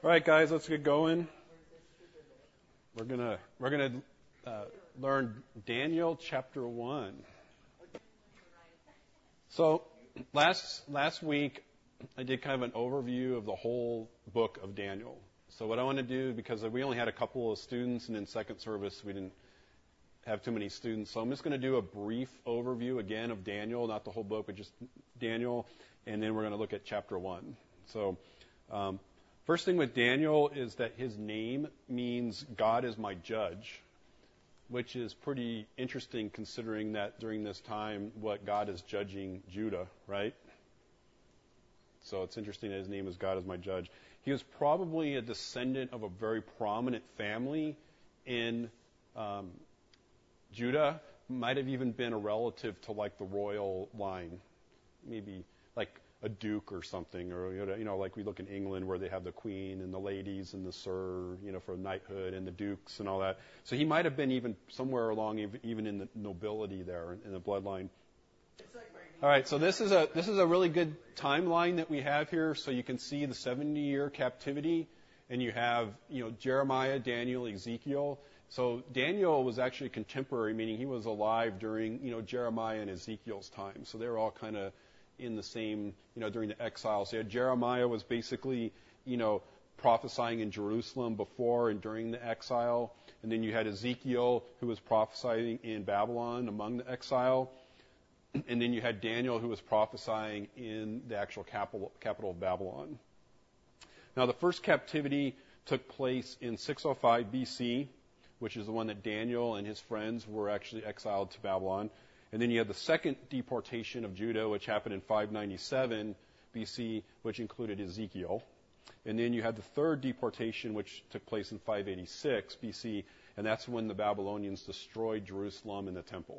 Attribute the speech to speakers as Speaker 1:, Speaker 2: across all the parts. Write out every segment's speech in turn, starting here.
Speaker 1: All right, guys, let's get going. We're gonna learn Daniel chapter 1. So last week I did kind of an overview of the whole book of Daniel. So what I want to do, because we only had a couple of students, and in second service we didn't have too many students, so I'm just going to do a brief overview again of Daniel, not the whole book, but just Daniel, and then we're going to look at chapter 1. So first thing with Daniel is that his name means God is my judge, which is pretty interesting considering that during this time what God is judging Judah, right? So it's interesting that his name is God is my judge. He was probably a descendant of a very prominent family in Judah. Might have even been a relative to like the royal line, maybe like a duke or something, or like we look in England where they have the queen and the ladies and the sir, for knighthood, and the dukes and all that. So he might have been even somewhere along, even in the nobility there in the bloodline. All right, so this is a really good timeline that we have here. So you can see the 70-year captivity, and you have Jeremiah, Daniel, Ezekiel. So Daniel was actually contemporary, meaning he was alive during Jeremiah and Ezekiel's time. So they're all kind of in the same during the exile. So Jeremiah was basically prophesying in Jerusalem before and during the exile, and then you had Ezekiel who was prophesying in Babylon among the exile. And then you had Daniel, who was prophesying in the actual capital of Babylon. Now, the first captivity took place in 605 BC, which is the one that Daniel and his friends were actually exiled to Babylon. And then you had the second deportation of Judah, which happened in 597 BC, which included Ezekiel. And then you had the third deportation, which took place in 586 BC, and that's when the Babylonians destroyed Jerusalem and the temple.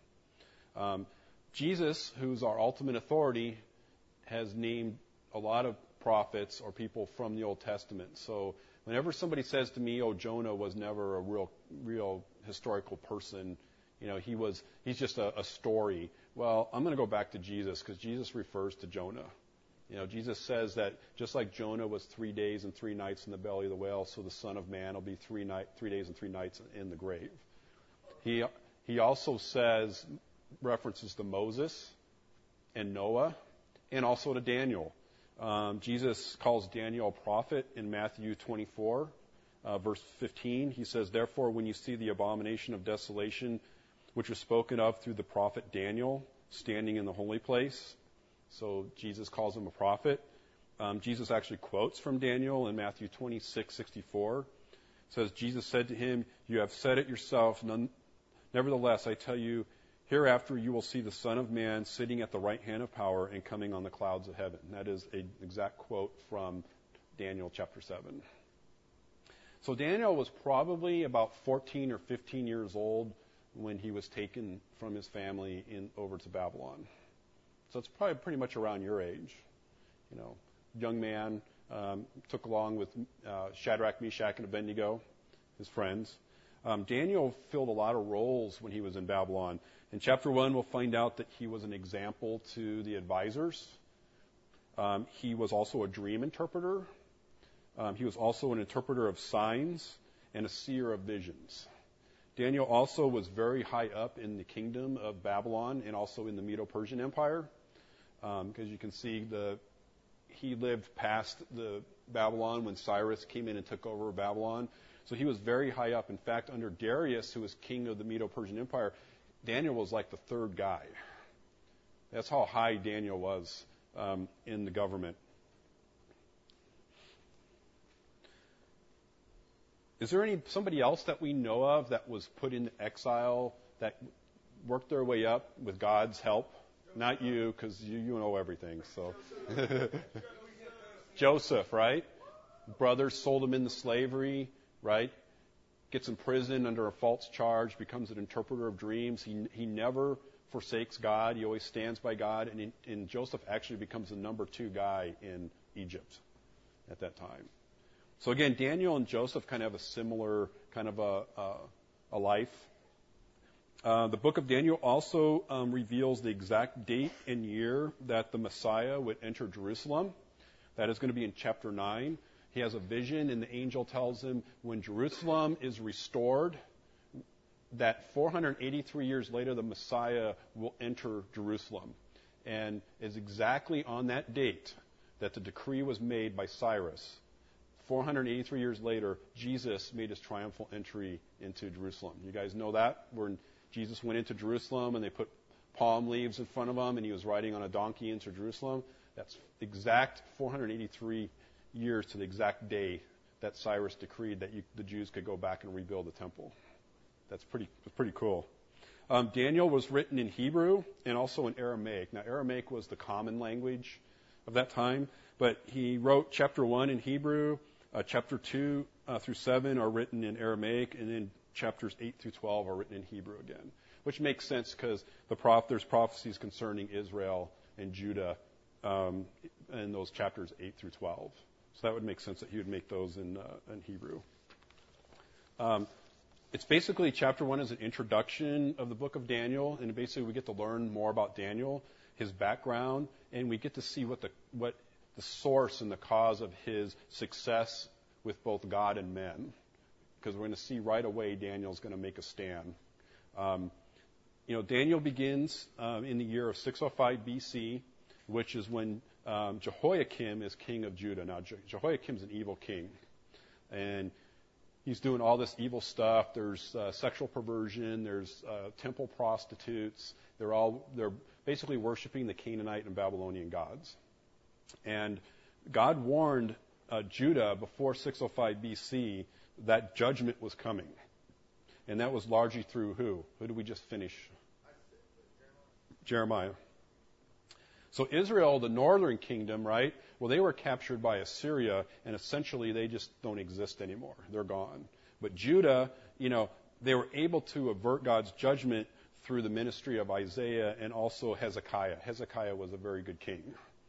Speaker 1: Jesus, who's our ultimate authority, has named a lot of prophets or people from the Old Testament. So whenever somebody says to me, Jonah was never a real historical person, he's just a story. Well, I'm going to go back to Jesus, because Jesus refers to Jonah. Jesus says that just like Jonah was 3 days and 3 nights in the belly of the whale, so the Son of Man will be 3 days and 3 nights in the grave. He also references to Moses and Noah, and also to Daniel. Jesus calls Daniel a prophet in Matthew 24, verse 15. He says, "Therefore, when you see the abomination of desolation, which was spoken of through the prophet Daniel, standing in the holy place." So Jesus calls him a prophet. Jesus actually quotes from Daniel in Matthew 26:64. It says, Jesus said to him, "You have said it yourself. Nevertheless, I tell you, hereafter you will see the Son of Man sitting at the right hand of power and coming on the clouds of heaven." That is an exact quote from Daniel chapter 7. So Daniel was probably about 14 or 15 years old when he was taken from his family over to Babylon. So it's probably pretty much around your age. Young man, took along with Shadrach, Meshach, and Abednego, his friends. Daniel filled a lot of roles when he was in Babylon. In chapter 1, we'll find out that he was an example to the advisors. He was also a dream interpreter. He was also an interpreter of signs and a seer of visions. Daniel also was very high up in the kingdom of Babylon and also in the Medo-Persian Empire. Because you can see he lived past the Babylon when Cyrus came in and took over Babylon. So he was very high up. In fact, under Darius, who was king of the Medo-Persian Empire, Daniel was like the third guy. That's how high Daniel was in the government. Is there somebody else that we know of that was put into exile that worked their way up with God's help? Not you, because you know everything. So Joseph, right? Brothers sold him into slavery, right? Gets in prison under a false charge, becomes an interpreter of dreams. He never forsakes God. He always stands by God. And Joseph actually becomes the number 2 guy in Egypt at that time. So again, Daniel and Joseph kind of have a similar kind of a life. The book of Daniel also reveals the exact date and year that the Messiah would enter Jerusalem. That is going to be in chapter 9. He has a vision, and the angel tells him when Jerusalem is restored, that 483 years later, the Messiah will enter Jerusalem. And it's exactly on that date that the decree was made by Cyrus. 483 years later, Jesus made his triumphal entry into Jerusalem. You guys know that? When Jesus went into Jerusalem and they put palm leaves in front of him and he was riding on a donkey into Jerusalem. That's exact 483 years to the exact day that Cyrus decreed that the Jews could go back and rebuild the temple. That's pretty cool. Daniel was written in Hebrew and also in Aramaic. Now, Aramaic was the common language of that time, but he wrote chapter 1 in Hebrew, chapter 2 through 7 are written in Aramaic, and then chapters 8 through 12 are written in Hebrew again, which makes sense because there's prophecies concerning Israel and Judah in those chapters 8 through 12. So that would make sense that he would make those in Hebrew. It's basically, chapter 1 is an introduction of the book of Daniel, and basically we get to learn more about Daniel, his background, and we get to see what the source and the cause of his success with both God and men. Because we're going to see right away Daniel's going to make a stand. Daniel begins in the year of 605 BC, which is when Jehoiakim is king of Judah. Now, Jehoiakim's an evil king, and he's doing all this evil stuff. There's sexual perversion. There's temple prostitutes. They're basically worshiping the Canaanite and Babylonian gods. And God warned Judah before 605 BC that judgment was coming. And that was largely through who? Who did we just finish? Jeremiah. So Israel, the northern kingdom, right? Well, they were captured by Assyria, and essentially they just don't exist anymore. They're gone. But Judah, they were able to avert God's judgment through the ministry of Isaiah and also Hezekiah. Hezekiah was a very good king.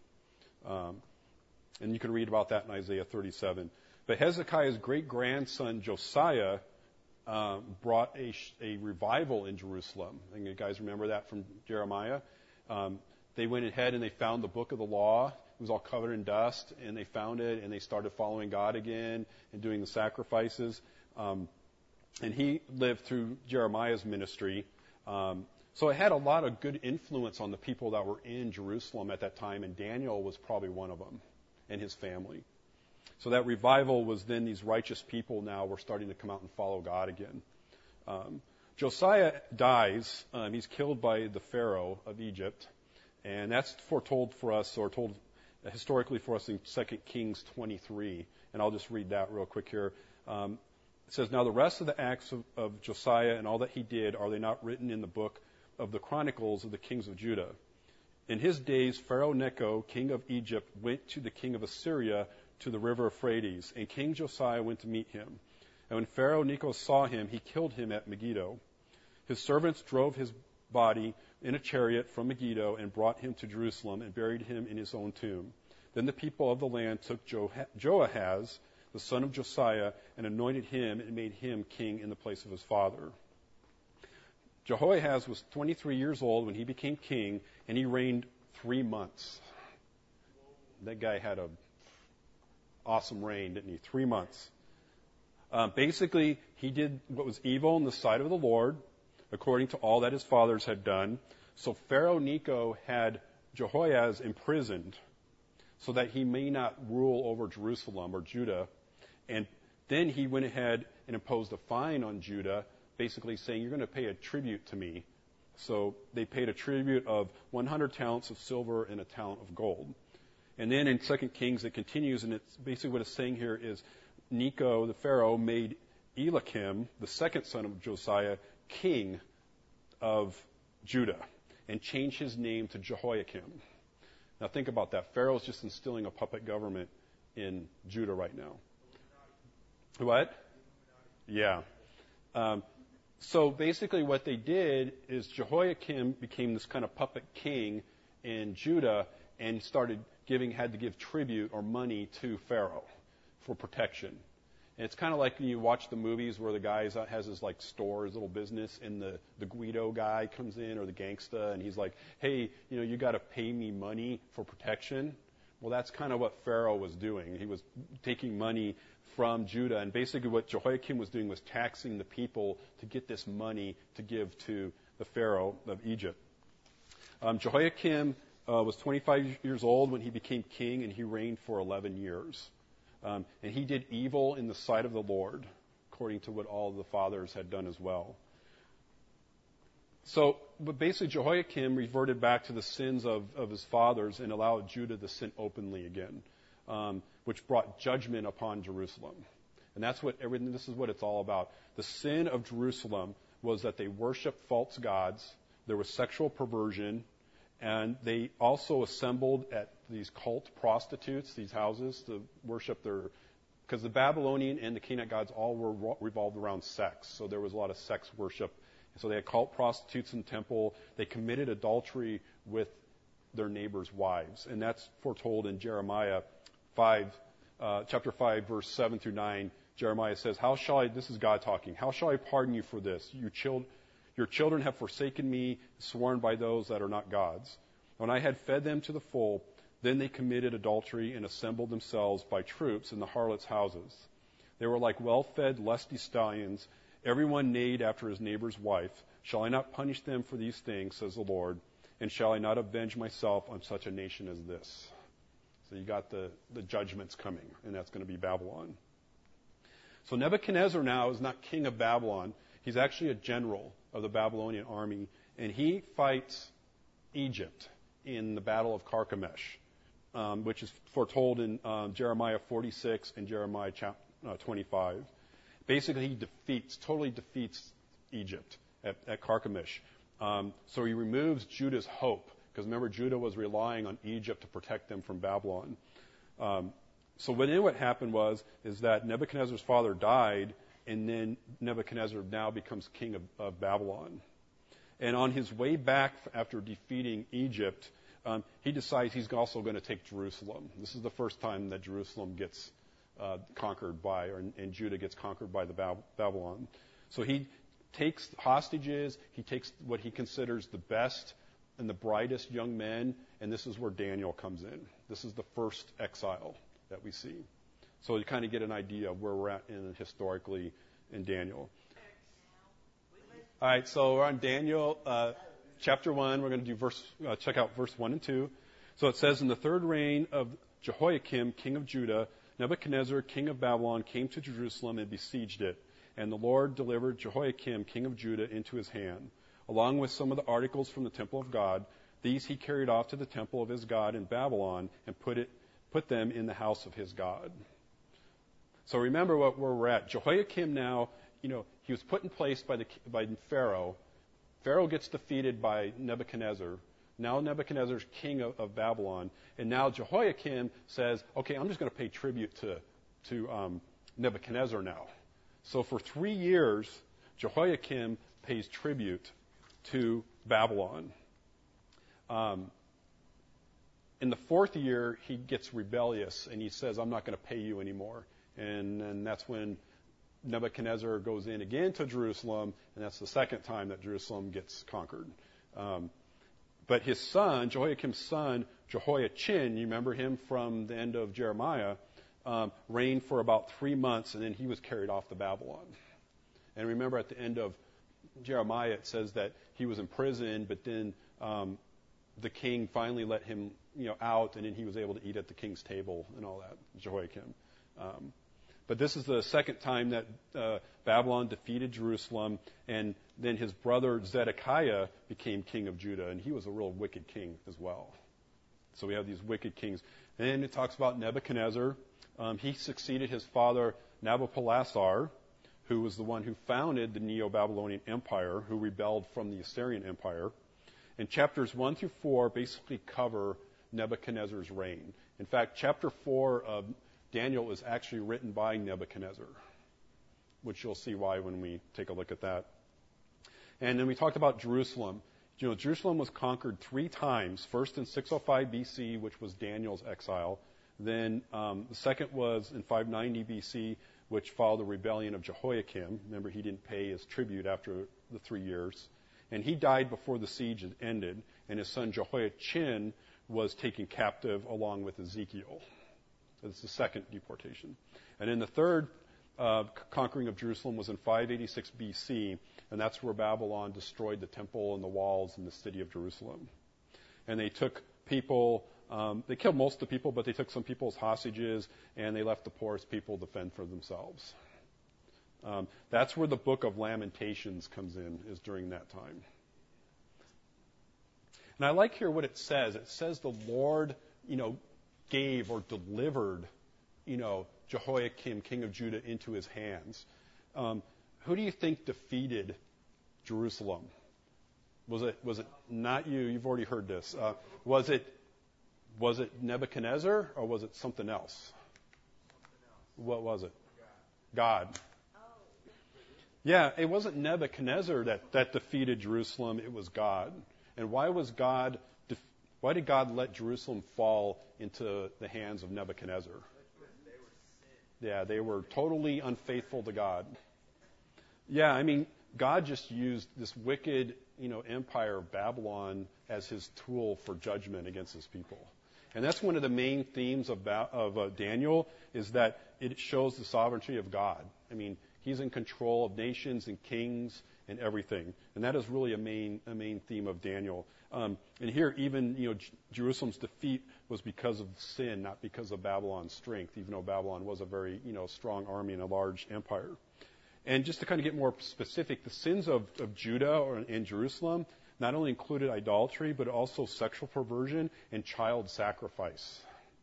Speaker 1: And you can read about that in Isaiah 37. But Hezekiah's great-grandson Josiah brought a revival in Jerusalem. And you guys remember that from Jeremiah? They went ahead and they found the book of the law. It was all covered in dust, and they found it, and they started following God again and doing the sacrifices. And he lived through Jeremiah's ministry. So it had a lot of good influence on the people that were in Jerusalem at that time, and Daniel was probably one of them and his family. So that revival was then these righteous people now were starting to come out and follow God again. Josiah dies. He's killed by the Pharaoh of Egypt. And that's foretold for us, or told historically for us in 2 Kings 23. And I'll just read that real quick here. It says, "Now the rest of the acts of Josiah and all that he did, are they not written in the book of the Chronicles of the kings of Judah? In his days, Pharaoh Necho, king of Egypt, went to the king of Assyria to the river Euphrates, and King Josiah went to meet him. And when Pharaoh Necho saw him, he killed him at Megiddo. His servants drove his body in a chariot from Megiddo and brought him to Jerusalem and buried him in his own tomb. Then the people of the land took Joahaz, the son of Josiah, and anointed him and made him king in the place of his father." Jehoahaz was 23 years old when he became king, and he reigned 3 months. That guy had an awesome reign, didn't he? 3 months. Basically, he did what was evil in the sight of the Lord, according to all that his fathers had done. So Pharaoh Necho had Jehoahaz imprisoned so that he may not rule over Jerusalem or Judah. And then he went ahead and imposed a fine on Judah, basically saying, "You're going to pay a tribute to me." So they paid a tribute of 100 talents of silver and a talent of gold. And then in 2 Kings, it continues, and it's basically what it's saying here is Necho, the Pharaoh, made Eliakim, the second son of Josiah, king of Judah, and changed his name to Jehoiakim. Now think about that. Pharaoh's just instilling a puppet government in Judah right now. What? Yeah. So basically what they did is Jehoiakim became this kind of puppet king in Judah and had to give tribute or money to Pharaoh for protection. And it's kind of like when you watch the movies where the guy has his store, his little business, and the Guido guy comes in, or the gangsta, and he's like, "Hey, you got to pay me money for protection." Well, that's kind of what Pharaoh was doing. He was taking money from Judah, and basically what Jehoiakim was doing was taxing the people to get this money to give to the Pharaoh of Egypt. Jehoiakim was 25 years old when he became king, and he reigned for 11 years. And he did evil in the sight of the Lord, according to what all the fathers had done as well. So, but basically Jehoiakim reverted back to the sins of his fathers and allowed Judah to sin openly again, which brought judgment upon Jerusalem. And this is what it's all about. The sin of Jerusalem was that they worshiped false gods, there was sexual perversion, and they also assembled at these cult prostitutes, these houses, to worship because the Babylonian and the Canaanite gods all were revolved around sex. So there was a lot of sex worship. So they had cult prostitutes in the temple. They committed adultery with their neighbors' wives. And that's foretold in Jeremiah 5, chapter 5, verse 7 through 9. Jeremiah says, this is God talking, how shall I pardon you for this? Your children have forsaken me, sworn by those that are not gods. When I had fed them to the full, then they committed adultery and assembled themselves by troops in the harlots' houses. They were like well-fed, lusty stallions. Everyone neighed after his neighbor's wife. Shall I not punish them for these things, says the Lord? And shall I not avenge myself on such a nation as this? So you got the judgments coming, and that's going to be Babylon. So Nebuchadnezzar now is not king of Babylon. He's actually a general of the Babylonian army, and he fights Egypt in the Battle of Carchemish, which is foretold in Jeremiah 46 and Jeremiah 25. Basically, he totally defeats Egypt at Carchemish. So he removes Judah's hope, because remember, Judah was relying on Egypt to protect them from Babylon. So what happened is that Nebuchadnezzar's father died, and then Nebuchadnezzar now becomes king of Babylon. And on his way back after defeating Egypt, he decides he's also going to take Jerusalem. This is the first time that Jerusalem gets conquered and Judah gets conquered by the Babylon. So he takes hostages, he takes what he considers the best and the brightest young men, and this is where Daniel comes in. This is the first exile that we see. So you kind of get an idea of where we're at historically in Daniel. All right, so we're on Daniel chapter 1. We're going to do check out verse 1 and 2. So it says, in the third reign of Jehoiakim, king of Judah, Nebuchadnezzar, king of Babylon, came to Jerusalem and besieged it. And the Lord delivered Jehoiakim, king of Judah, into his hand, along with some of the articles from the temple of God. These he carried off to the temple of his God in Babylon and put them in the house of his God. So remember where we're at. Jehoiakim now, he was put in place by Pharaoh. Pharaoh gets defeated by Nebuchadnezzar. Now Nebuchadnezzar's king of Babylon. And now Jehoiakim says, okay, I'm just going to pay tribute to Nebuchadnezzar now. So for 3 years, Jehoiakim pays tribute to Babylon. In the 4th year, he gets rebellious, and he says, I'm not going to pay you anymore. And that's when Nebuchadnezzar goes in again to Jerusalem, and that's the second time that Jerusalem gets conquered. But his son, Jehoiakim's son, Jehoiachin, you remember him from the end of Jeremiah, reigned for about 3 months, and then he was carried off to Babylon. And remember at the end of Jeremiah, it says that he was in prison, but then the king finally let him out, and then he was able to eat at the king's table and all that, Jehoiakim. But this is the second time that Babylon defeated Jerusalem, and then his brother Zedekiah became king of Judah, and he was a real wicked king as well. So we have these wicked kings. And then it talks about Nebuchadnezzar. He succeeded his father Nabopolassar, who was the one who founded the Neo-Babylonian Empire, who rebelled from the Assyrian Empire. And chapters 1 through 4 basically cover Nebuchadnezzar's reign. In fact, chapter 4 of Daniel is actually written by Nebuchadnezzar, which you'll see why when we take a look at that. And then we talked about Jerusalem. Jerusalem was conquered 3 times. First in 605 BC, which was Daniel's exile. Then the second was in 590 BC, which followed the rebellion of Jehoiakim. Remember, he didn't pay his tribute after the 3 years. And he died before the siege had ended. And his son Jehoiachin was taken captive along with Ezekiel. It's the second deportation. And then the third conquering of Jerusalem was in 586 BC, and that's where Babylon destroyed the temple and the walls in the city of Jerusalem. And they took people, they killed most of the people, but they took some people as hostages, and they left the poorest people to fend for themselves. That's where the book of Lamentations comes in, is during that time. And I like here what it says. It says the Lord, gave or delivered, Jehoiakim, king of Judah, into his hands. Who do you think defeated Jerusalem? Was it not you? You've already heard this. Was it Nebuchadnezzar, or was it something else? What was it? God. Yeah, it wasn't Nebuchadnezzar that defeated Jerusalem. It was God. And why did God let Jerusalem fall into the hands of Nebuchadnezzar? Yeah, they were totally unfaithful to God. Yeah, God just used this wicked, empire of Babylon as his tool for judgment against his people. And that's one of the main themes of Daniel, is that it shows the sovereignty of God. He's in control of nations and kings and everything. And that is really a main theme of Daniel. And here, even, Jerusalem's defeat was because of sin, not because of Babylon's strength, even though Babylon was a very, strong army and a large empire. And just to kind of get more specific, the sins of Judah and Jerusalem not only included idolatry, but also sexual perversion and child sacrifice.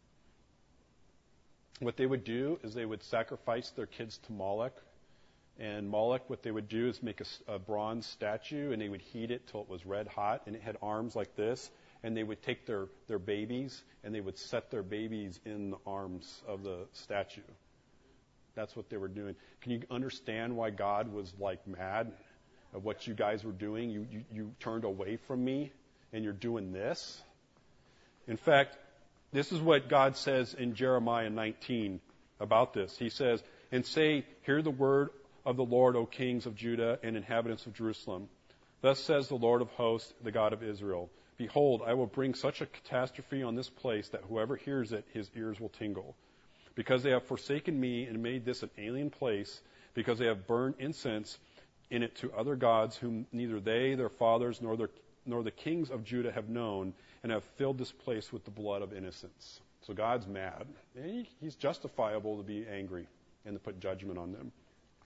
Speaker 1: What they would do is they would sacrifice their kids to Moloch. And Moloch, what they would do is make a bronze statue, and they would heat it till it was red hot, and it had arms like this. And they would take their babies, and they would set their babies in the arms of the statue. That's what they were doing. Can you understand why God was mad at what you guys were doing? You turned away from me, and you're doing this? In fact, this is what God says in Jeremiah 19 about this. He says, "And say, hear the word of the Lord, O kings of Judah and inhabitants of Jerusalem. Thus says the Lord of hosts, the God of Israel. Behold, I will bring such a catastrophe on this place that whoever hears it, his ears will tingle. Because they have forsaken me and made this an alien place, because they have burned incense in it to other gods whom neither they, their fathers, nor the kings of Judah have known, and have filled this place with the blood of innocents." So God's mad. And he's justifiable to be angry and to put judgment on them.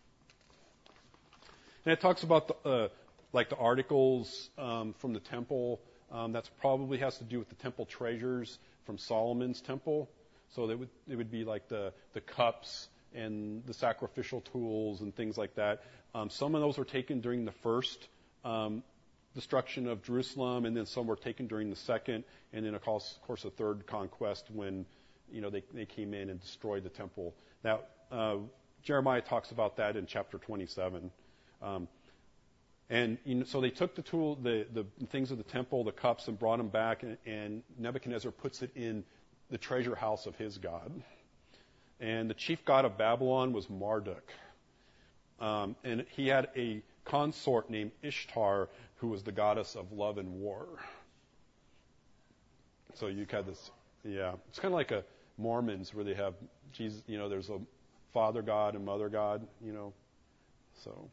Speaker 1: And it talks about the articles from the temple. That probably has to do with the temple treasures from Solomon's temple. So it would be like the cups and the sacrificial tools and things like that. Some of those were taken during the first destruction of Jerusalem, and then some were taken during the second, and then of course the third conquest when they came in and destroyed the temple. Now Jeremiah talks about that in chapter 27. So they took the things of the temple, the cups, and brought them back, and Nebuchadnezzar puts it in the treasure house of his god. And the chief god of Babylon was Marduk. And he had a consort named Ishtar, who was the goddess of love and war. So you had this, it's kind of like a Mormons where they have Jesus, there's a father god and mother god, so.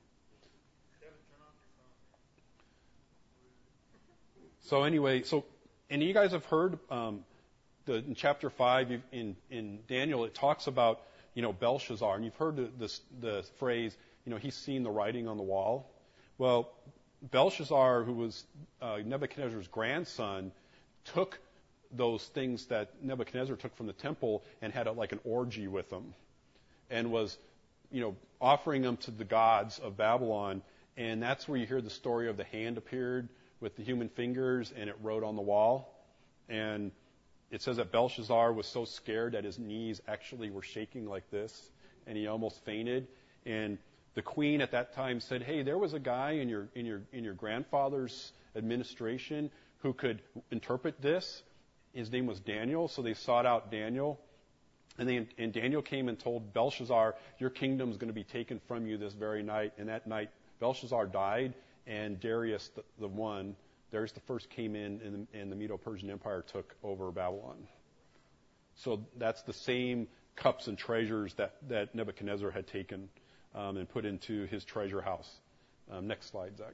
Speaker 1: So anyway, and you guys have heard in chapter 5 in Daniel, it talks about Belshazzar, and you've heard the phrase, he's seen the writing on the wall. Well, Belshazzar, who was Nebuchadnezzar's grandson, took those things that Nebuchadnezzar took from the temple and had an orgy with them, and was offering them to the gods of Babylon. And that's where you hear the story of the hand appeared with the human fingers, and it wrote on the wall. And it says that Belshazzar was so scared that his knees actually were shaking like this, and he almost fainted. And the queen at that time said, "Hey, there was a guy in your grandfather's administration who could interpret this. His name was Daniel." So they sought out Daniel, and Daniel came and told Belshazzar, "Your kingdom is going to be taken from you this very night." And that night, Belshazzar died, and Darius the one Darius the First came in and the Medo-Persian Empire took over Babylon. So that's the same cups and treasures that Nebuchadnezzar had taken and put into his treasure house. Next slide, Zach.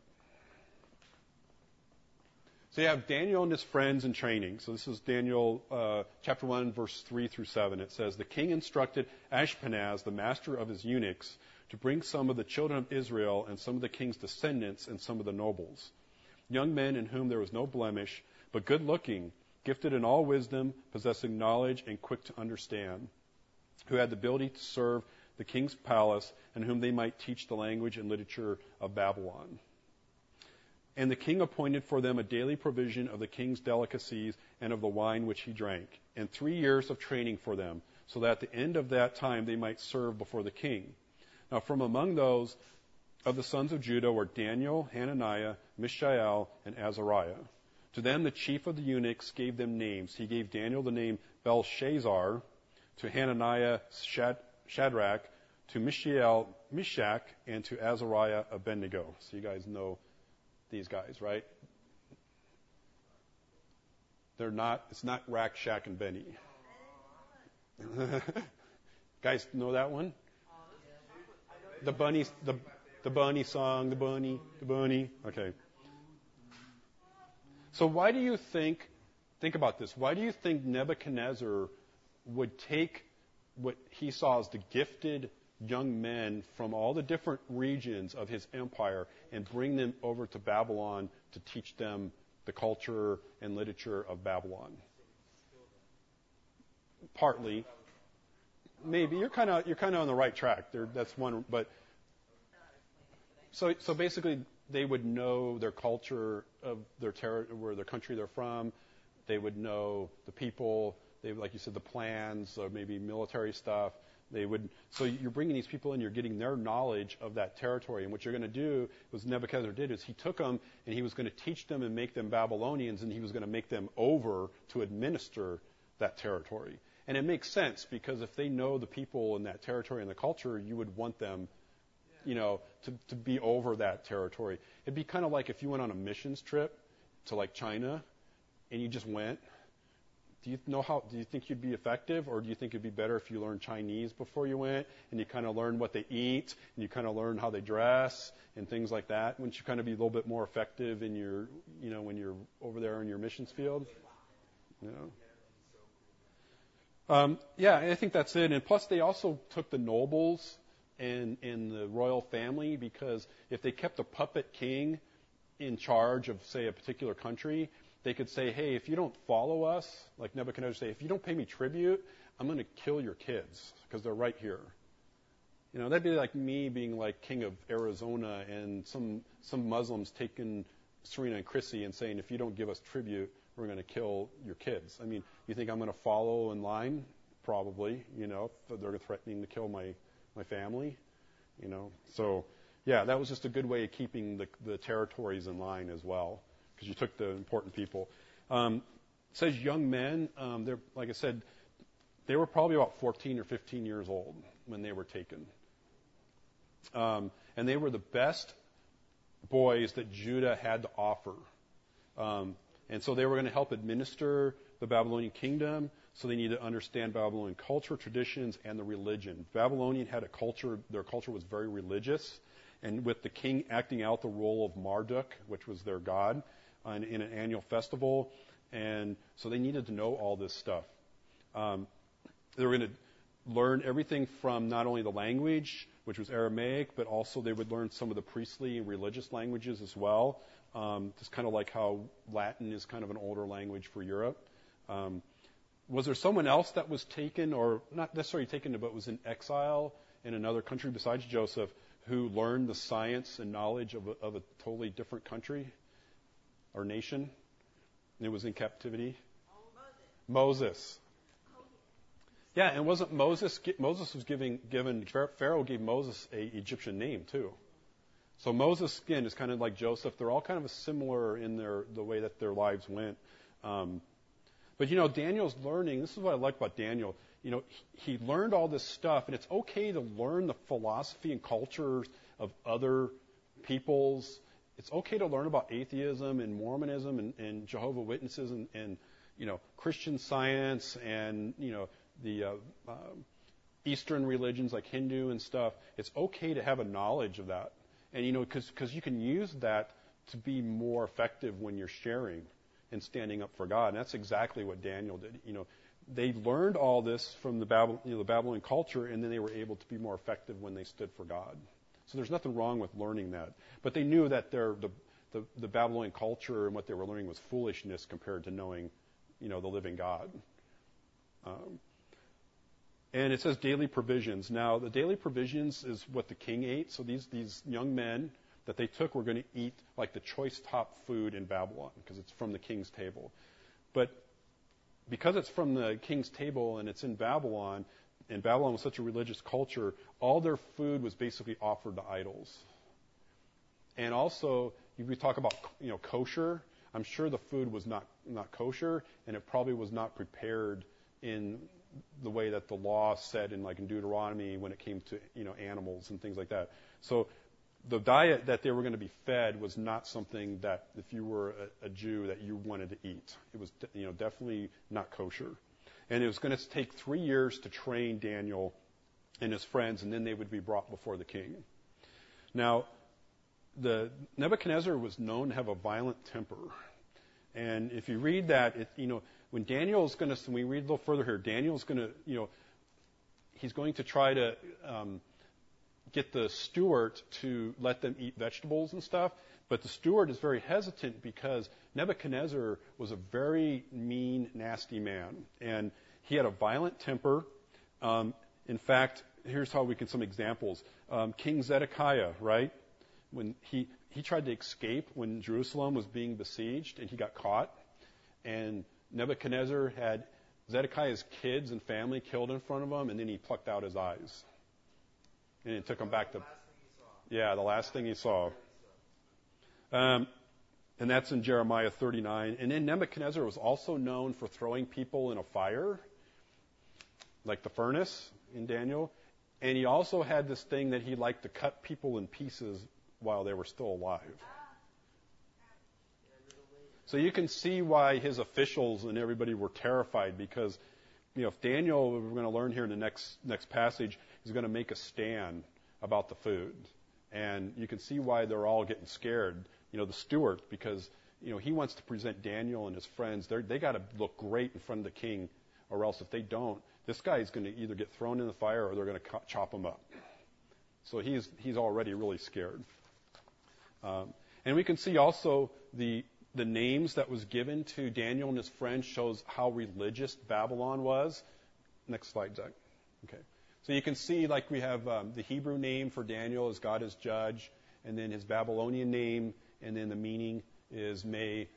Speaker 1: So you have Daniel and his friends in training. So this is Daniel chapter 1, verse 3 through 7. It says, "The king instructed Ashpenaz, the master of his eunuchs, to bring some of the children of Israel and some of the king's descendants and some of the nobles, young men in whom there was no blemish, but good-looking, gifted in all wisdom, possessing knowledge and quick to understand, who had the ability to serve the king's palace, and whom they might teach the language and literature of Babylon. And the king appointed for them a daily provision of the king's delicacies and of the wine which he drank, and 3 years of training for them, so that at the end of that time they might serve before the king. Now from among those of the sons of Judah were Daniel, Hananiah, Mishael, and Azariah. To them the chief of the eunuchs gave them names. He gave Daniel the name Belshazzar, to Hananiah Shadrach, to Mishael Meshach, and to Azariah Abednego. So you guys know these guys, right? They're not, it's not Rack, Shack, and Benny. Guys know that one? The bunny song, the bunny. Okay. So why do you think about this, why do you think Nebuchadnezzar would take what he saw as the gifted young men from all the different regions of his empire and bring them over to Babylon to teach them the culture and literature of Babylon? Partly. Maybe you're kind of on the right track. That's one, but so basically they would know their culture of their where their country they're from. They would know the people. They, like you said, the plans, or maybe military stuff. So you're bringing these people in, you're getting their knowledge of that territory. And what you're going to do, what Nebuchadnezzar did, is he took them and he was going to teach them and make them Babylonians, and he was going to make them over to administer that territory. And it makes sense, because if they know the people in that territory and the culture, you would want them, to be over that territory. It'd be kind of like if you went on a missions trip to like China and you just went. Do you think you'd be effective, or do you think it'd be better if you learned Chinese before you went and you kind of learn what they eat and you kind of learn how they dress and things like that? Wouldn't you kind of be a little bit more effective in your, when you're over there in your missions field? Yeah, I think that's it. And plus they also took the nobles and the royal family, because if they kept a puppet king in charge of, say, a particular country, they could say, hey, if you don't follow us, like Nebuchadnezzar say, if you don't pay me tribute, I'm going to kill your kids because they're right here. That'd be like me being like king of Arizona and some Muslims taking Serena and Chrissy and saying, if you don't give us tribute, we're going to kill your kids. I mean, you think I'm going to follow in line? Probably, if they're threatening to kill my family, So, yeah, that was just a good way of keeping the territories in line as well, because you took the important people. It says young men. They're, like I said, they were probably about 14 or 15 years old when they were taken. And they were the best boys that Judah had to offer. And so they were going to help administer the Babylonian kingdom, so they needed to understand Babylonian culture, traditions, and the religion. Babylonian had a culture, their culture was very religious, and with the king acting out the role of Marduk, which was their god, in an annual festival, and so they needed to know all this stuff. They were going to learn everything from not only the language, which was Aramaic, but also they would learn some of the priestly and religious languages as well. Just kind of like how Latin is kind of an older language for Europe. Was there someone else that was taken, or not necessarily taken, but was in exile in another country besides Joseph, who learned the science and knowledge of a totally different country or nation? And it was in captivity? Moses. Yeah, and wasn't Moses was given, Pharaoh gave Moses a Egyptian name too. So Moses, again, is kind of like Joseph. They're all kind of similar in the way that their lives went. But Daniel's learning. This is what I like about Daniel. He learned all this stuff, and it's okay to learn the philosophy and cultures of other peoples It's okay to learn about atheism and Mormonism and Jehovah's Witnesses and Christian Science and the Eastern religions like Hindu and stuff. It's okay to have a knowledge of that, and because you can use that to be more effective when you're sharing and standing up for God. And that's exactly what Daniel did. They learned all this from the Babylonian culture, and then they were able to be more effective when they stood for God. So there's nothing wrong with learning that. But they knew that the Babylonian culture and what they were learning was foolishness compared to knowing, the living God. And it says daily provisions. Now, the daily provisions is what the king ate. So these young men that they took were going to eat like the choice top food in Babylon because it's from the king's table. But because it's from the king's table and it's in Babylon, and Babylon was such a religious culture, all their food was basically offered to idols. And also, if we talk about kosher, I'm sure the food was not kosher, and it probably was not prepared in the way that the law said in Deuteronomy when it came to animals and things like that. So the diet that they were going to be fed was not something that if you were a Jew that you wanted to eat. It was definitely not kosher. And it was going to take 3 years to train Daniel and his friends, and then they would be brought before the king. Now, the Nebuchadnezzar was known to have a violent temper. And if you read that, when Daniel's going to, when we read a little further here, Daniel's going to, he's going to try to get the steward to let them eat vegetables and stuff. But the steward is very hesitant because Nebuchadnezzar was a very mean, nasty man. And he had a violent temper. In fact, here's how we can some examples. King Zedekiah, right? When he tried to escape when Jerusalem was being besieged and he got caught. And Nebuchadnezzar had Zedekiah's kids and family killed in front of him, and then he plucked out his eyes. And it took him back to... Yeah, the last thing he saw. And that's in Jeremiah 39. And then Nebuchadnezzar was also known for throwing people in a fire, like the furnace in Daniel. And he also had this thing that he liked to cut people in pieces while they were still alive. So you can see why his officials and everybody were terrified because, if Daniel, we're going to learn here in the next passage, is going to make a stand about the food. And you can see why they're all getting scared. The steward, because, he wants to present Daniel and his friends. They got to look great in front of the king, or else if they don't, this guy is going to either get thrown in the fire or they're going to chop him up. So he's already really scared. And we can see also the names that was given to Daniel and his friends shows how religious Babylon was. Next slide, Zach. Okay. So you can see, we have the Hebrew name for Daniel is God is judge, and then his Babylonian name, and then the meaning is may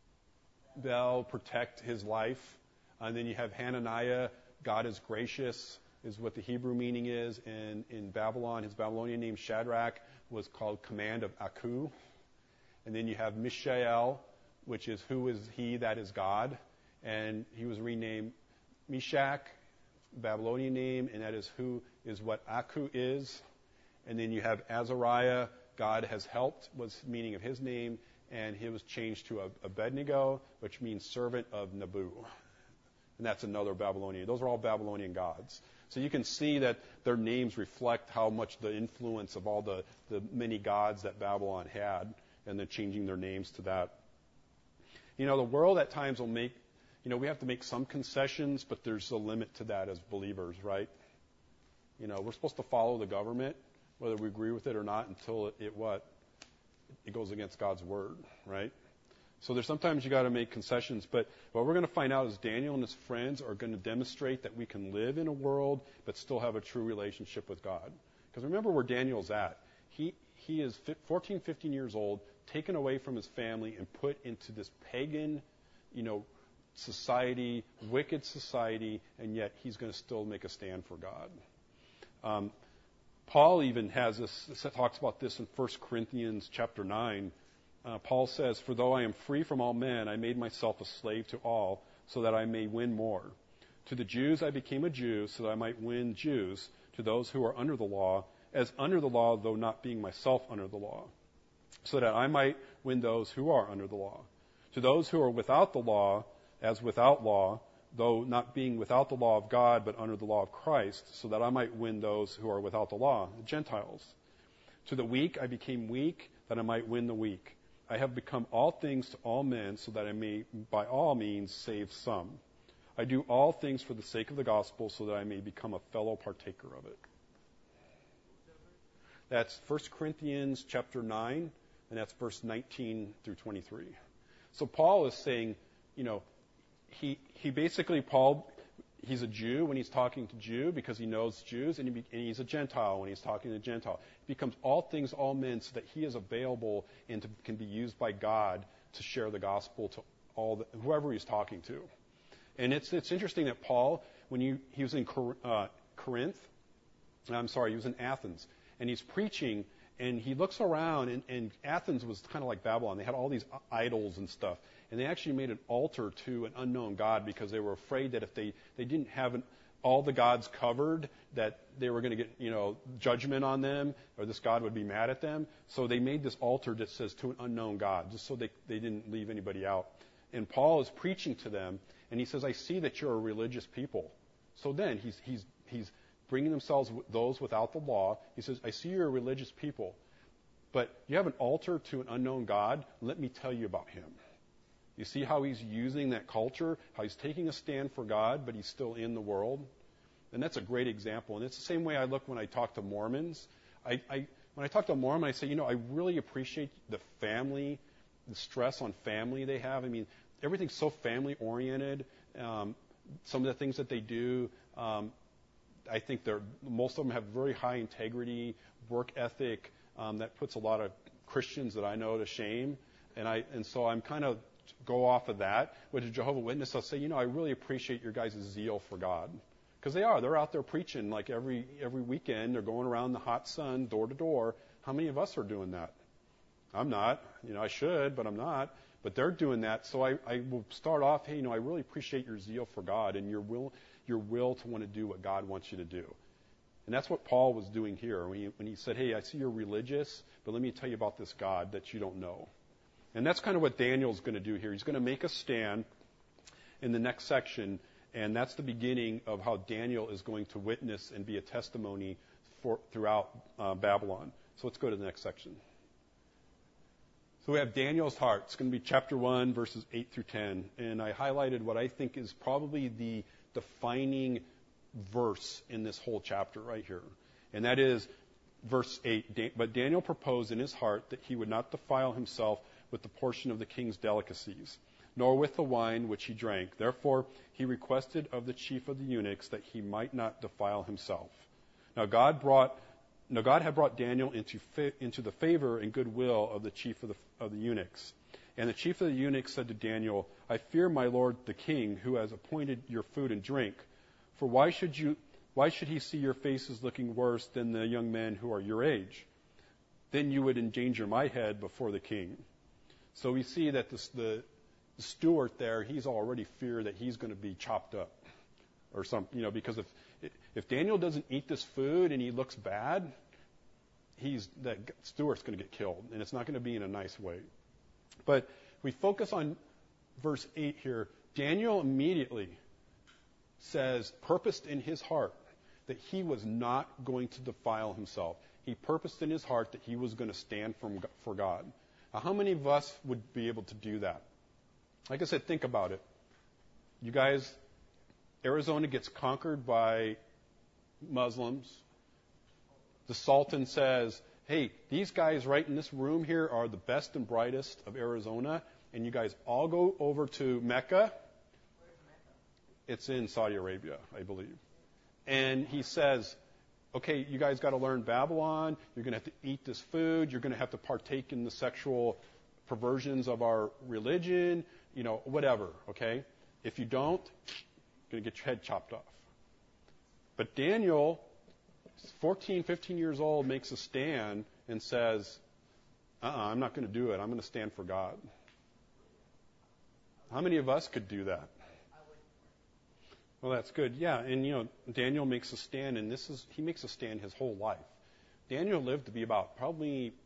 Speaker 1: Bel protect his life. And then you have Hananiah, God is gracious, is what the Hebrew meaning is. And in Babylon, his Babylonian name Shadrach was called command of Aku. And then you have Mishael, which is who is he that is God. And he was renamed Meshach, Babylonian name, and that is who is what Aku is. And then you have Azariah, God has helped, was the meaning of his name, and he was changed to Abednego, which means servant of Nabu. And that's another Babylonian. Those are all Babylonian gods. So you can see that their names reflect how much the influence of all the many gods that Babylon had, and they're changing their names to that. The world at times will make, we have to make some concessions, but there's a limit to that as believers, right? We're supposed to follow the government, whether we agree with it or not, until it goes against God's word, right? So there's sometimes you got to make concessions, but what we're going to find out is Daniel and his friends are going to demonstrate that we can live in a world but still have a true relationship with God. Because remember where Daniel's at. He is 14, 15 years old, taken away from his family and put into this pagan, society, wicked society, and yet he's going to still make a stand for God. Paul even has this, talks about this in 1 Corinthians chapter 9. Paul says, "For though I am free from all men, I made myself a slave to all, so that I may win more. To the Jews I became a Jew, so that I might win Jews. To those who are under the law, as under the law, though not being myself under the law, so that I might win those who are under the law. To those who are without the law, as without law, though not being without the law of God, but under the law of Christ, so that I might win those who are without the law, the Gentiles. To the weak I became weak, that I might win the weak. I have become all things to all men, so that I may by all means save some. I do all things for the sake of the gospel, so that I may become a fellow partaker of it. That's 1 Corinthians chapter 9, and that's verse 19 through 23. So Paul is saying, he basically, he's a Jew when he's talking to Jew because he knows Jews, and he's a Gentile when he's talking to Gentile. He becomes all things, all men, so that he is available and can be used by God to share the gospel to whoever he's talking to. And it's interesting that Paul, when he was in he was in Athens, and he's preaching, and he looks around, and Athens was kind of like Babylon. They had all these idols and stuff. And they actually made an altar to an unknown god because they were afraid that if they didn't have all the gods covered, that they were going to get, judgment on them, or this god would be mad at them. So they made this altar that says to an unknown god, just so they didn't leave anybody out. And Paul is preaching to them, and he says, I see that you're a religious people. So then he's bringing themselves, those without the law. He says, I see you're a religious people, but you have an altar to an unknown god. Let me tell you about him. You see how he's using that culture, how he's taking a stand for God, but he's still in the world? And that's a great example. And it's the same way I look when I talk to Mormons. When I talk to a Mormon, I say, I really appreciate the family, the stress on family they have. I mean, everything's so family-oriented. Some of the things that they do, I think most of them have very high integrity, work ethic, that puts a lot of Christians that I know to shame. And so I'm kind of go off of that. With a Jehovah's Witness, I'll say, I really appreciate your guys' zeal for God. Because they're out there preaching like every weekend. They're going around in the hot sun, door to door. How many of us are doing that? I'm not. I should, but I'm not. But they're doing that. So I will start off, hey, I really appreciate your zeal for God and your will to want to do what God wants you to do. And that's what Paul was doing here when he said, hey, I see you're religious, but let me tell you about this God that you don't know. And that's kind of what Daniel's going to do here. He's going to make a stand in the next section, and that's the beginning of how Daniel is going to witness and be a testimony throughout Babylon. So let's go to the next section. So we have Daniel's heart. It's going to be chapter 1, verses 8 through 10. And I highlighted what I think is probably the defining verse in this whole chapter right here. And that is verse 8. But Daniel proposed in his heart that he would not defile himself with the portion of the king's delicacies, nor with the wine which he drank. Therefore he requested of the chief of the eunuchs that he might not defile himself. Now God had brought Daniel into the favor and goodwill of the chief of the eunuchs. And the chief of the eunuchs said to Daniel, I fear my lord the king, who has appointed your food and drink. For why should he see your faces looking worse than the young men who are your age? Then you would endanger my head before the king. So we see that the steward there, he's already feared that he's going to be chopped up or something, because if Daniel doesn't eat this food and he looks bad, that steward's going to get killed, and it's not going to be in a nice way. But we focus on verse 8 here. Daniel immediately purposed in his heart that he was not going to defile himself. He purposed in his heart that he was going to stand for God. Now, how many of us would be able to do that? Like I said, think about it. You guys, Arizona gets conquered by Muslims. The Sultan says, hey, these guys right in this room here are the best and brightest of Arizona, and you guys all go over to Mecca. It's in Saudi Arabia, I believe. And he says, okay, you guys got to learn Babylon. You're going to have to eat this food. You're going to have to partake in the sexual perversions of our religion, whatever, okay? If you don't, you're going to get your head chopped off. But Daniel, 14, 15 years old, makes a stand and says, I'm not going to do it. I'm going to stand for God. How many of us could do that? Well, that's good. Yeah, and Daniel makes a stand, and he makes a stand his whole life. Daniel lived to be about probably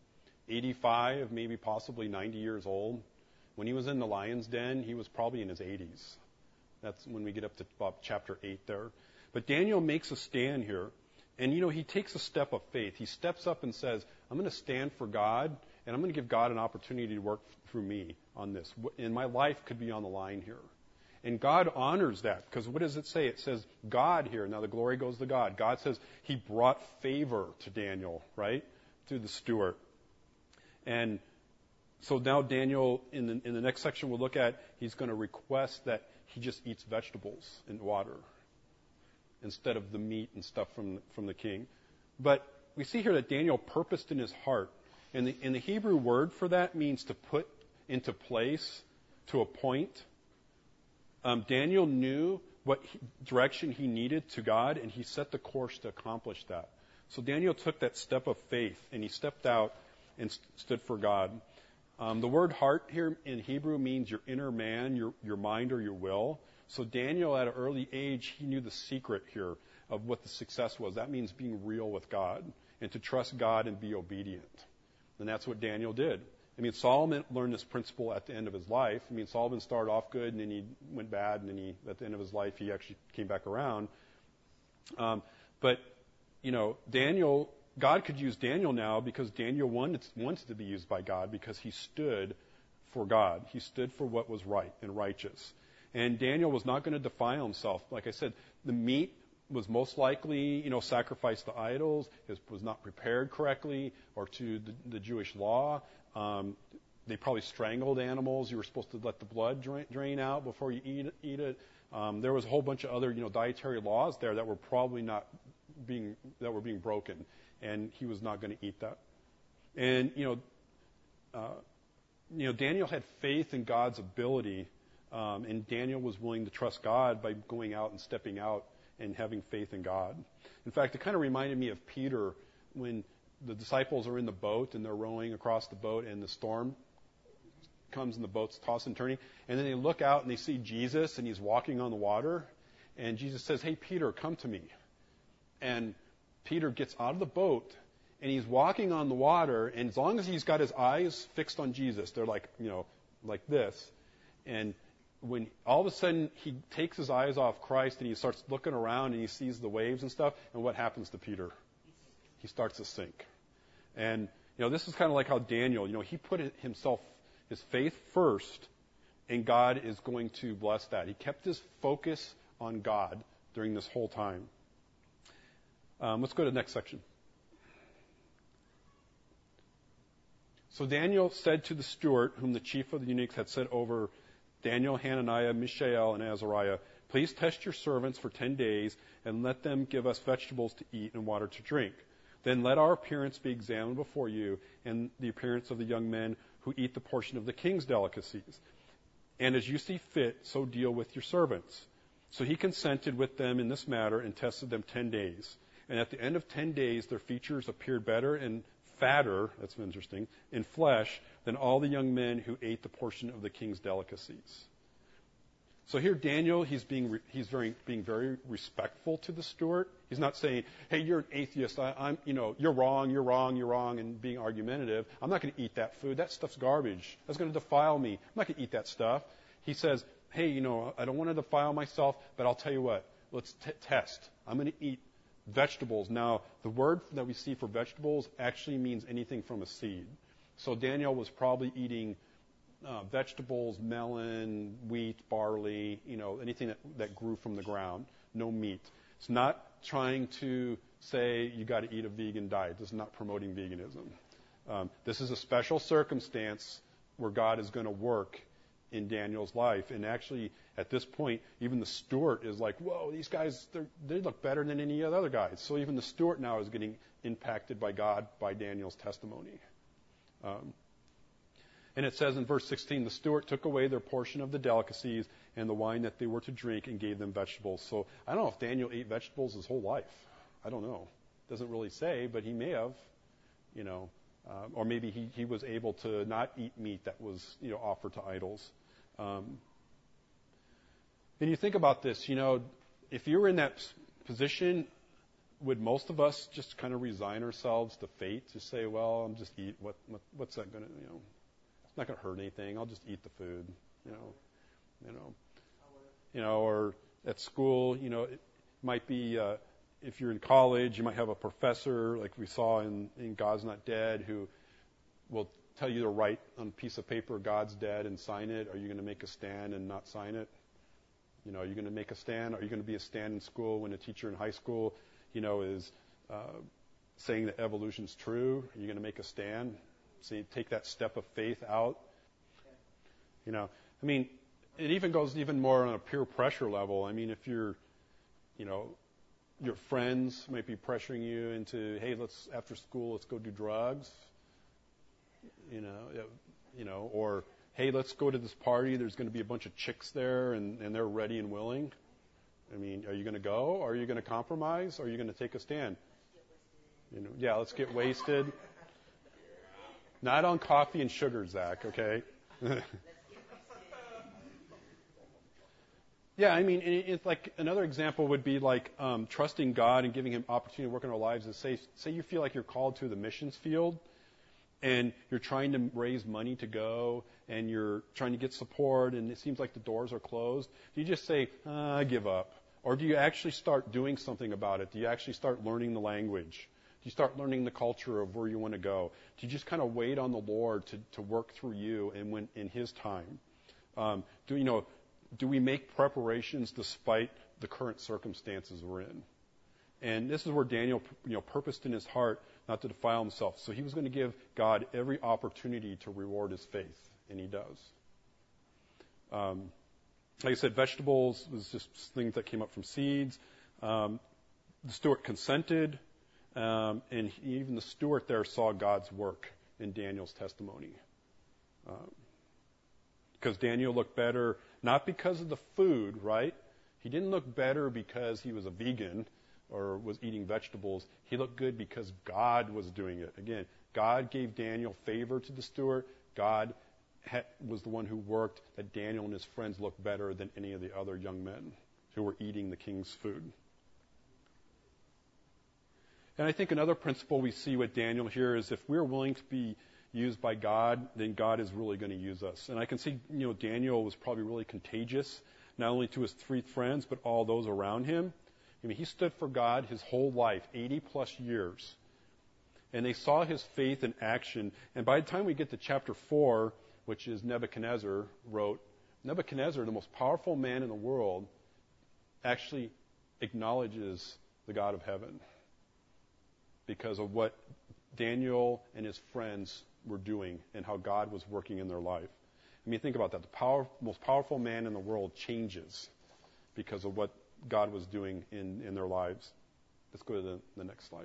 Speaker 1: 85, maybe possibly 90 years old. When he was in the lion's den, he was probably in his 80s. That's when we get up to about chapter 8 there. But Daniel makes a stand here. And, he takes a step of faith. He steps up and says, I'm going to stand for God, and I'm going to give God an opportunity to work through me on this. And my life could be on the line here. And God honors that, because what does it say? It says God here. Now the glory goes to God. God says he brought favor to Daniel, right, through the steward. And so now Daniel, in the next section we'll look at, he's going to request that he just eats vegetables and water instead of the meat and stuff from the king. But we see here that Daniel purposed in his heart. And the Hebrew word for that means to put into place, to appoint. Daniel knew what direction he needed to God, and he set the course to accomplish that. So Daniel took that step of faith, and he stepped out and stood for God. The word heart here in Hebrew means your inner man, your mind or your will. So Daniel, at an early age, he knew the secret here of what the success was. That means being real with God and to trust God and be obedient. And that's what Daniel did. Solomon learned this principle at the end of his life. Solomon started off good, and then he went bad, and then at the end of his life, he actually came back around. But Daniel, God could use Daniel now because Daniel wanted to be used by God because he stood for God. He stood for what was right and righteous. And Daniel was not going to defile himself. Like I said, the meat was most likely, sacrificed to idols. It was not prepared correctly or to the Jewish law. They probably strangled animals. You were supposed to let the blood drain out before you eat it. There was a whole bunch of other, dietary laws there that were probably being broken, and he was not going to eat that. And Daniel had faith in God's ability, and Daniel was willing to trust God by going out and stepping out and having faith in God. In fact, it kind of reminded me of Peter when the disciples are in the boat and they're rowing across the boat and the storm comes and the boat's tossing and turning. And then they look out and they see Jesus and he's walking on the water. And Jesus says, "Hey, Peter, come to me." And Peter gets out of the boat and he's walking on the water. And as long as he's got his eyes fixed on Jesus, they're like this. And when all of a sudden he takes his eyes off Christ and he starts looking around and he sees the waves and stuff, and what happens to Peter? He starts to sink. And, this is kind of like how Daniel, he put his faith first, and God is going to bless that. He kept his focus on God during this whole time. Let's go to the next section. So Daniel said to the steward, whom the chief of the eunuchs had set over Daniel, Hananiah, Mishael, and Azariah, "Please test your servants for 10 days and let them give us vegetables to eat and water to drink. Then let our appearance be examined before you and the appearance of the young men who eat the portion of the king's delicacies. And as you see fit, so deal with your servants." So he consented with them in this matter and tested them 10 days. And at the end of 10 days, their features appeared better and fatter, that's interesting, in flesh than all the young men who ate the portion of the king's delicacies. So here Daniel, he's being very respectful to the steward. He's not saying, "Hey, you're an atheist. You're wrong," and being argumentative. "I'm not going to eat that food. That stuff's garbage. That's going to defile me. I'm not going to eat that stuff." He says, "Hey, I don't want to defile myself, but I'll tell you what. Let's test. I'm going to eat vegetables." Now, the word that we see for vegetables actually means anything from a seed. So Daniel was probably eating vegetables, melon, wheat, barley, anything that grew from the ground, no meat. It's not trying to say you got to eat a vegan diet. This is not promoting veganism. This is a special circumstance where God is going to work in Daniel's life. And actually, at this point, even the steward is like, "Whoa, these guys, they look better than any other guys." So even the steward now is getting impacted by God, by Daniel's testimony. And it says in verse 16, the steward took away their portion of the delicacies and the wine that they were to drink and gave them vegetables. So I don't know if Daniel ate vegetables his whole life. I don't know. It doesn't really say, but he may have, or maybe he was able to not eat meat that was, offered to idols. And you think about this, if you were in that position, would most of us just kind of resign ourselves to fate to say, well, I'm just eat what's that going to, it's not going to hurt anything. I'll just eat the food, or at school, it might be, if you're in college, you might have a professor like we saw in God's Not Dead who will tell you to write on a piece of paper, God's dead, and sign it. Are you going to make a stand and not sign it? Are you going to make a stand? Are you going to be a stand in school when a teacher in high school, is saying that evolution's true? Are you going to make a stand? So you take that step of faith out? It even goes even more on a peer pressure level. If you're, your friends might be pressuring you into, hey, after school, let's go do drugs. Or hey, let's go to this party. There's going to be a bunch of chicks there, and they're ready and willing. Are you going to go? Or are you going to compromise? Or are you going to take a stand? Let's get wasted. Not on coffee and sugar, Zach, okay? It's like another example would be like trusting God and giving Him opportunity to work in our lives. Is say you feel like you're called to the missions field, and you're trying to raise money to go, and you're trying to get support, and it seems like the doors are closed. Do you just say, I give up? Or do you actually start doing something about it? Do you actually start learning the language? Do you start learning the culture of where you want to go? Do you just kind of wait on the Lord to work through you and when in His time? Do we make preparations despite the current circumstances we're in? And this is where Daniel, purposed in his heart not to defile himself. So he was going to give God every opportunity to reward his faith, and he does. Like I said, vegetables was just things that came up from seeds. The steward consented, and even the steward there saw God's work in Daniel's testimony. Because Daniel looked better, not because of the food, right? He didn't look better because he was a vegan or was eating vegetables. He looked good because God was doing it. Again, God gave Daniel favor to the steward. God was the one who worked that Daniel and his friends looked better than any of the other young men who were eating the king's food. And I think another principle we see with Daniel here is if we're willing to be used by God, then God is really going to use us. And I can see, Daniel was probably really contagious, not only to his 3 friends, but all those around him. He stood for God his whole life, 80 plus years. And they saw his faith in action. And by the time we get to chapter 4, which is Nebuchadnezzar wrote, Nebuchadnezzar, the most powerful man in the world, actually acknowledges the God of heaven because of what Daniel and his friends were doing and how God was working in their life. Think about that. The most powerful man in the world changes because of what God was doing in their lives. Let's go to the next slide.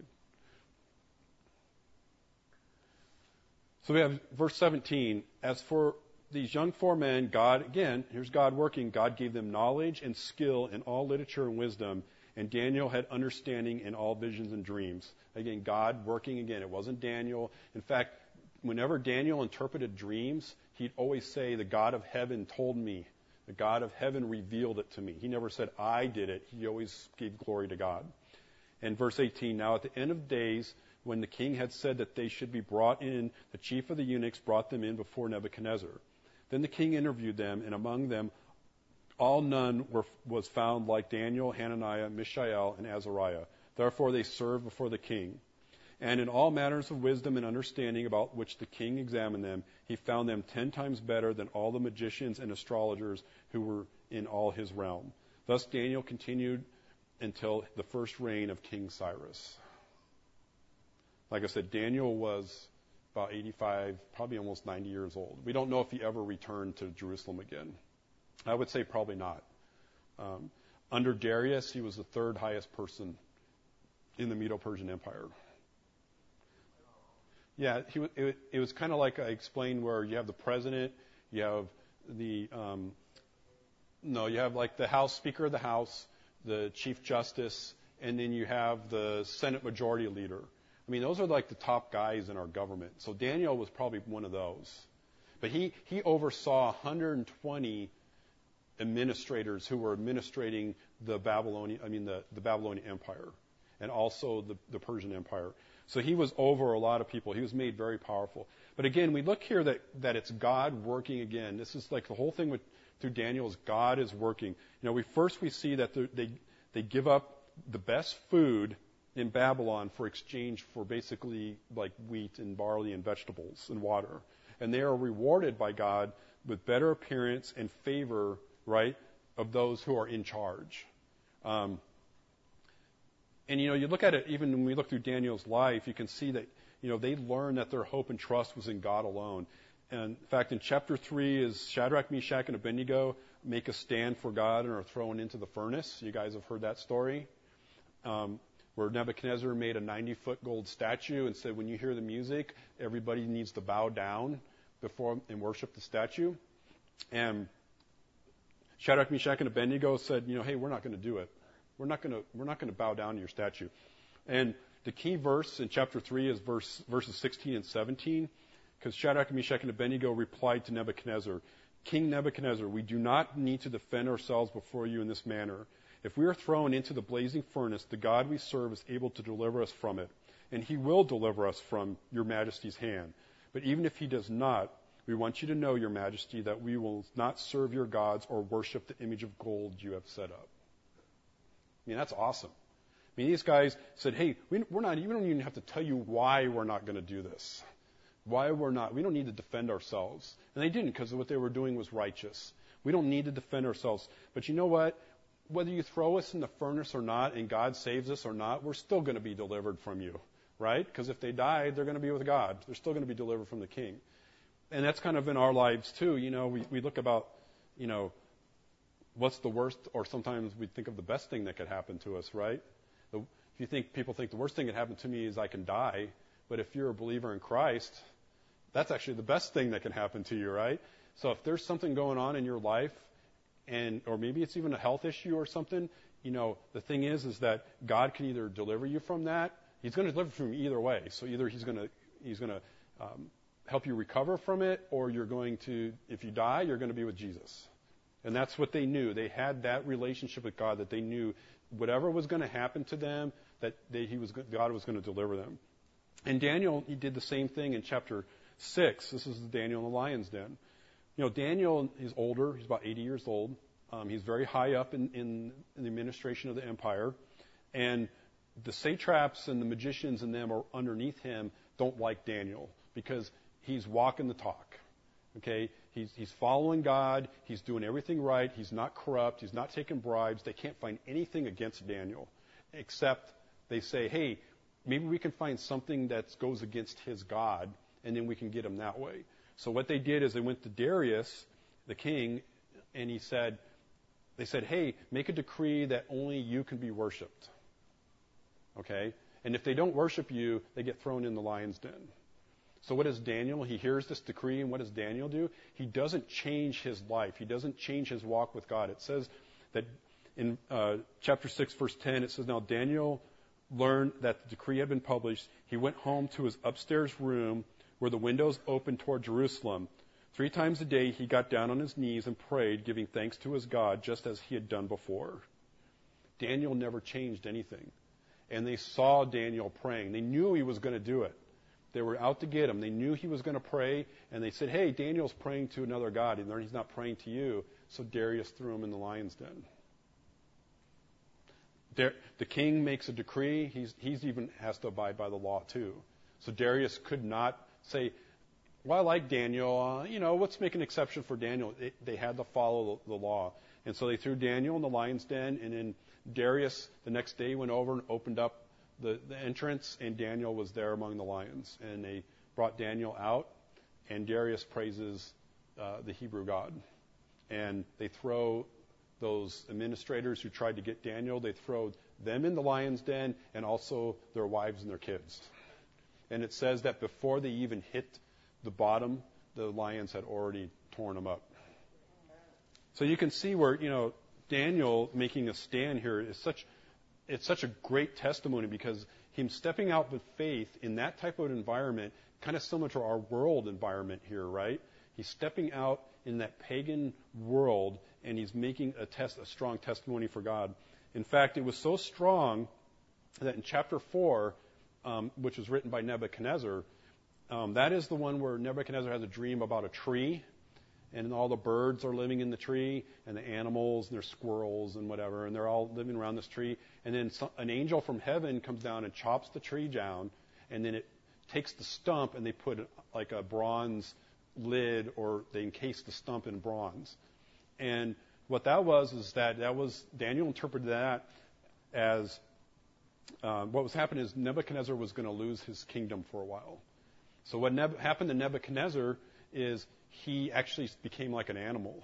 Speaker 1: So we have verse 17. As for these young 4 men, God, again, here's God working. God gave them knowledge and skill in all literature and wisdom, and Daniel had understanding in all visions and dreams. Again, God working again. It wasn't Daniel. In fact, whenever Daniel interpreted dreams, he'd always say, the God of heaven told me. The God of heaven revealed it to me. He never said, I did it. He always gave glory to God. And verse 18, now at the end of days, when the king had said that they should be brought in, the chief of the eunuchs brought them in before Nebuchadnezzar. Then the king interviewed them, and among them none was found like Daniel, Hananiah, Mishael, and Azariah. Therefore they served before the king. And in all matters of wisdom and understanding about which the king examined them, he found them 10 times better than all the magicians and astrologers who were in all his realm. Thus Daniel continued until the first reign of King Cyrus. Like I said, Daniel was about 85, probably almost 90 years old. We don't know if he ever returned to Jerusalem again. I would say probably not. Under Darius, he was the 3rd highest person in the Medo-Persian Empire. Yeah, it was kind of like I explained where you have the president, you have the, you have like the House Speaker of the House, the Chief Justice, and then you have the Senate Majority Leader. Those are like the top guys in our government. So Daniel was probably one of those. But he oversaw 120 administrators who were administrating the Babylonian Empire. and also the Persian Empire. So he was over a lot of people. He was made very powerful. But again, we look here that it's God working again. This is like the whole thing through Daniel is God is working. We see that they give up the best food in Babylon for exchange for basically like wheat and barley and vegetables and water. And they are rewarded by God with better appearance and favor, right, of those who are in charge. And you look at it, even when we look through Daniel's life, you can see that, they learned that their hope and trust was in God alone. And in fact, in chapter 3 is Shadrach, Meshach, and Abednego make a stand for God and are thrown into the furnace. You guys have heard that story. Where Nebuchadnezzar made a 90-foot gold statue and said, when you hear the music, everybody needs to bow down before and worship the statue. And Shadrach, Meshach, and Abednego said, hey, we're not going to do it. We're not going to bow down to your statue. And the key verse in chapter 3 is verses 16 and 17, because Shadrach, Meshach, and Abednego replied to Nebuchadnezzar, King Nebuchadnezzar, we do not need to defend ourselves before you in this manner. If we are thrown into the blazing furnace, the God we serve is able to deliver us from it, and he will deliver us from your majesty's hand. But even if he does not, we want you to know, your majesty, that we will not serve your gods or worship the image of gold you have set up. That's awesome. These guys said, hey, we don't even have to tell you why we're not going to do this. We don't need to defend ourselves. And they didn't, because what they were doing was righteous. We don't need to defend ourselves. But you know what? Whether you throw us in the furnace or not, and God saves us or not, we're still going to be delivered from you, right? Because if they died, they're going to be with God. They're still going to be delivered from the king. And that's kind of in our lives too. We look about, what's the worst, or sometimes we think of the best thing that could happen to us, right? People think the worst thing that can happen to me is I can die. But if you're a believer in Christ, that's actually the best thing that can happen to you, right? So if there's something going on in your life, or maybe it's even a health issue or something, the thing is that God can either deliver you from that. He's going to deliver from you either way. So either he's going to help you recover from it, or you're going to, if you die, you're going to be with Jesus. And that's what they knew. They had that relationship with God, that they knew whatever was going to happen to them, that God was going to deliver them. And Daniel, he did the same thing in chapter 6. This is Daniel in the lion's den. Daniel is older. He's about 80 years old. He's very high up in the administration of the empire. And the satraps and the magicians and them are underneath him don't like Daniel because he's walking the talk. Okay? He's following God. He's doing everything right. He's not corrupt. He's not taking bribes. They can't find anything against Daniel, except they say, hey, maybe we can find something that goes against his God, and then we can get him that way. So what they did is they went to Darius, the king, and they said, hey, make a decree that only you can be worshipped. Okay? And if they don't worship you, they get thrown in the lion's den. So what does Daniel? He hears this decree, and what does Daniel do? He doesn't change his life. He doesn't change his walk with God. It says that in chapter 6, verse 10, it says, now Daniel learned that the decree had been published. He went home to his upstairs room where the windows opened toward Jerusalem. 3 times a day he got down on his knees and prayed, giving thanks to his God, just as he had done before. Daniel never changed anything. And they saw Daniel praying. They knew he was going to do it. They were out to get him. They knew he was going to pray, and they said, hey, Daniel's praying to another God, and he's not praying to you. So Darius threw him in the lion's den. The king makes a decree. He's even has to abide by the law too. So Darius could not say, well, I like Daniel. Let's make an exception for Daniel. They had to follow the law. And so they threw Daniel in the lion's den, and then Darius the next day went over and opened up the entrance, and Daniel was there among the lions. And they brought Daniel out, and Darius praises the Hebrew God. And they throw those administrators who tried to get Daniel, they throw them in the lion's den, and also their wives and their kids. And it says that before they even hit the bottom, the lions had already torn them up. So you can see where, Daniel making a stand here is such a great testimony, because him stepping out with faith in that type of environment, kind of similar to our world environment here, right? He's stepping out in that pagan world, and he's making a strong testimony for God. In fact, it was so strong that in chapter 4, which was written by Nebuchadnezzar, that is the one where Nebuchadnezzar has a dream about a tree, and all the birds are living in the tree, and the animals, and there's squirrels and whatever, and they're all living around this tree. And then an angel from heaven comes down and chops the tree down, and then it takes the stump, and they put like a bronze lid, or they encase the stump in bronze. And what that was is that was Daniel interpreted that as what was happening is Nebuchadnezzar was going to lose his kingdom for a while. So what happened to Nebuchadnezzar is he actually became like an animal.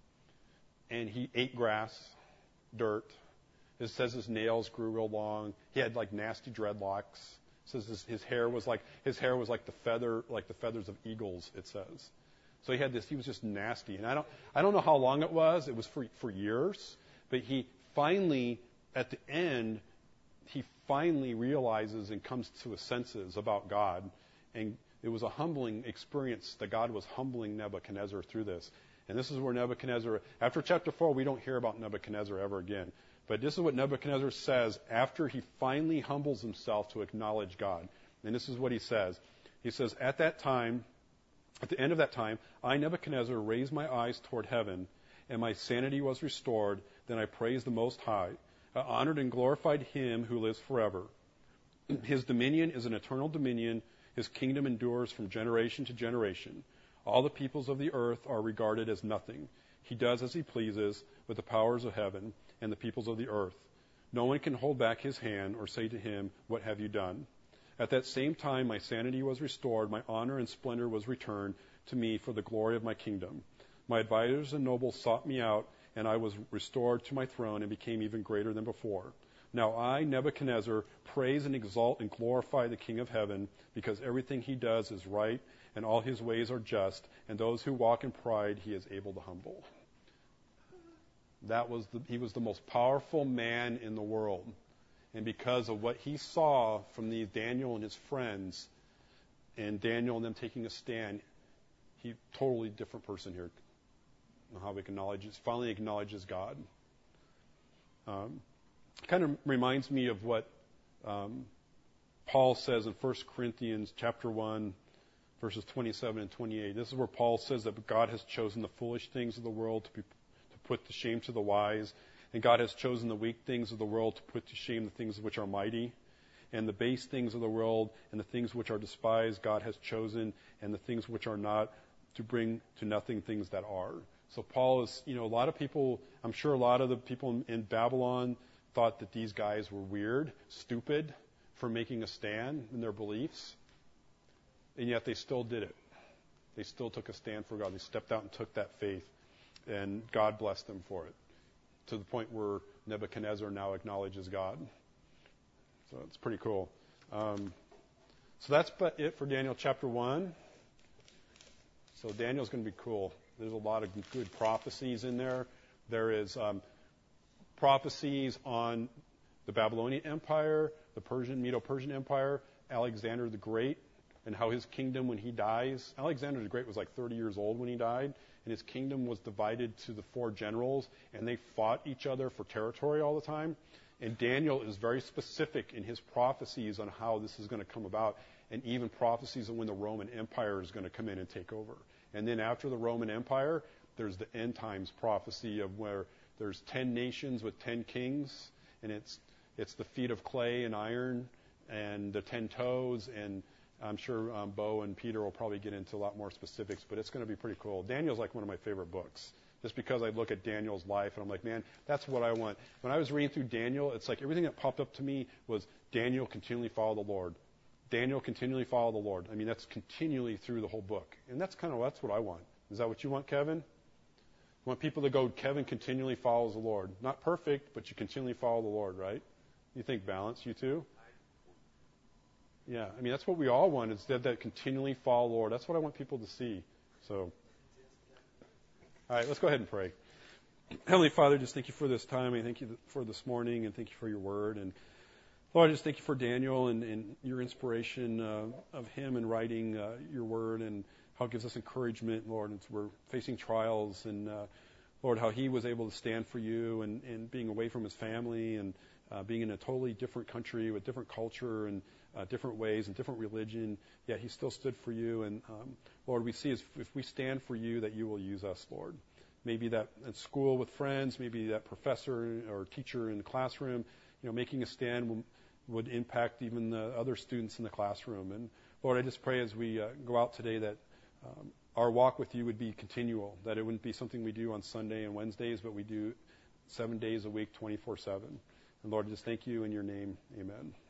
Speaker 1: And he ate grass, dirt. It says his nails grew real long. He had like nasty dreadlocks. It says his hair was like the feathers of eagles, it says. So he was just nasty. And I don't know how long it was. It was for years. But he finally, at the end, he finally realizes and comes to his senses about God. And it was a humbling experience that God was humbling Nebuchadnezzar through this. And this is where Nebuchadnezzar, after chapter 4, we don't hear about Nebuchadnezzar ever again. But this is what Nebuchadnezzar says after he finally humbles himself to acknowledge God. And this is what he says. He says, at the end of that time, I, Nebuchadnezzar, raised my eyes toward heaven, and my sanity was restored. Then I praised the Most High. I honored and glorified him who lives forever. His dominion is an eternal dominion. His kingdom endures from generation to generation. All the peoples of the earth are regarded as nothing. He does as he pleases with the powers of heaven and the peoples of the earth. No one can hold back his hand or say to him, what have you done? At that same time, my sanity was restored. My honor and splendor was returned to me for the glory of my kingdom. My advisors and nobles sought me out, and I was restored to my throne and became even greater than before. Now I, Nebuchadnezzar, praise and exalt and glorify the King of heaven, because everything he does is right, and all his ways are just, and those who walk in pride he is able to humble. He was the most powerful man in the world. And because of what he saw from Daniel and his friends, and Daniel and them taking a stand, he totally different person here. How he finally acknowledges God. Kind of reminds me of what Paul says in 1 Corinthians chapter 1, verses 27 and 28. This is where Paul says that God has chosen the foolish things of the world to put to shame to the wise, and God has chosen the weak things of the world to put to shame the things which are mighty, and the base things of the world and the things which are despised God has chosen, and the things which are not, to bring to nothing things that are. So Paul is, a lot of people, I'm sure a lot of the people in Babylon thought that these guys were weird, stupid, for making a stand in their beliefs, and yet they still did it. They still took a stand for God. They stepped out and took that faith, and God blessed them for it, to the point where Nebuchadnezzar now acknowledges God. So it's pretty cool. So that's it for Daniel chapter 1. So Daniel's going to be cool. There's a lot of good prophecies in there. There is prophecies on the Babylonian Empire, the Medo-Persian Empire, Alexander the Great, and how his kingdom, when he dies, Alexander the Great was like 30 years old when he died, and his kingdom was divided to the 4 generals, and they fought each other for territory all the time. And Daniel is very specific in his prophecies on how this is going to come about, and even prophecies on when the Roman Empire is going to come in and take over. And then after the Roman Empire, there's the end times prophecy of where there's 10 nations with 10 kings, and it's the feet of clay and iron and the 10 toes, and I'm sure Bo and Peter will probably get into a lot more specifics, but it's going to be pretty cool. Daniel's like one of my favorite books, just because I look at Daniel's life and I'm like, man, that's what I want. When I was reading through Daniel, it's like everything that popped up to me was Daniel continually follow the Lord. Daniel continually follow the Lord. I mean, that's continually through the whole book. And that's what I want. Is that what you want, Kevin? You want people to go, Kevin continually follows the Lord. Not perfect, but you continually follow the Lord, right? You think balance, you too? Yeah, I mean, that's what we all want, is that continually follow the Lord. That's what I want people to see. So, all right, let's go ahead and pray. Heavenly Father, just thank you for this time. I thank you for this morning, and thank you for your word. And Lord, I just thank you for Daniel and your inspiration of him in writing your word, and how it gives us encouragement, Lord, as we're facing trials. And Lord, how he was able to stand for you and being away from his family, and being in a totally different country with different culture and different ways and different religion, yet he still stood for you. And Lord, we see if we stand for you, that you will use us, Lord. Maybe that at school with friends, maybe that professor or teacher in the classroom, making a stand would impact even the other students in the classroom. And Lord, I just pray as we go out today that our walk with you would be continual, that it wouldn't be something we do on Sunday and Wednesdays, but we do 7 days a week, 24/7. And Lord, just thank you in your name. Amen.